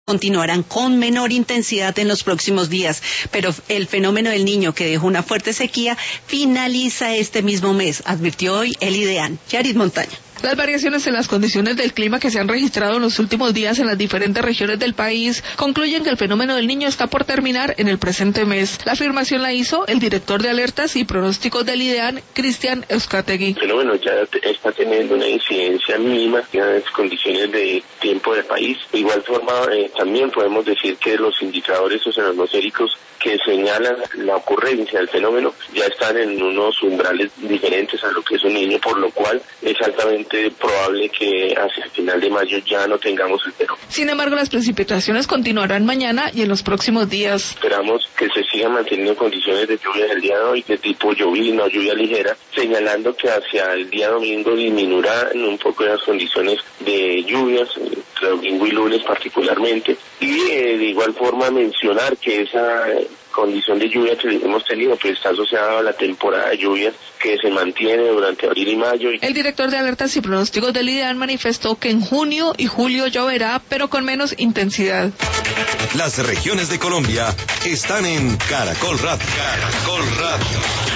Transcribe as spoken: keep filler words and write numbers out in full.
continuarán con menor intensidad en los próximos días, pero el fenómeno del Niño, que dejó una fuerte sequía, finaliza este mismo mes, advirtió hoy el IDEAN. Yaris Montaña. Las variaciones en las condiciones del clima que se han registrado en los últimos días en las diferentes regiones del país concluyen que el fenómeno del Niño está por terminar en el presente mes. La afirmación la hizo el director de alertas y pronósticos del IDEAN, Cristian Euskategui. El fenómeno ya está teniendo una incidencia mínima en las condiciones de tiempo del país. De igual forma, eh, también podemos decir que los indicadores oceanatmosféricos que señalan la ocurrencia del fenómeno ya están en unos umbrales diferentes a lo que es un niño, por lo cual es altamente probable que hacia el final de mayo ya no tengamos el fenómeno. Sin embargo, las precipitaciones continuarán mañana y en los próximos días. Esperamos que se sigan manteniendo condiciones de lluvia del día de hoy, de tipo llovizna o lluvia ligera, señalando que hacia el día domingo disminuirán un poco las condiciones de lluvias, domingo y lunes particularmente, y eh, de igual forma mencionar que esa condición de lluvia que hemos tenido pues está asociada a la temporada de lluvias que se mantiene durante abril y mayo. El director de alertas y pronósticos del IDEAN manifestó que en junio y julio lloverá, pero con menos intensidad. Las regiones de Colombia están en Caracol Radio. Caracol Radio.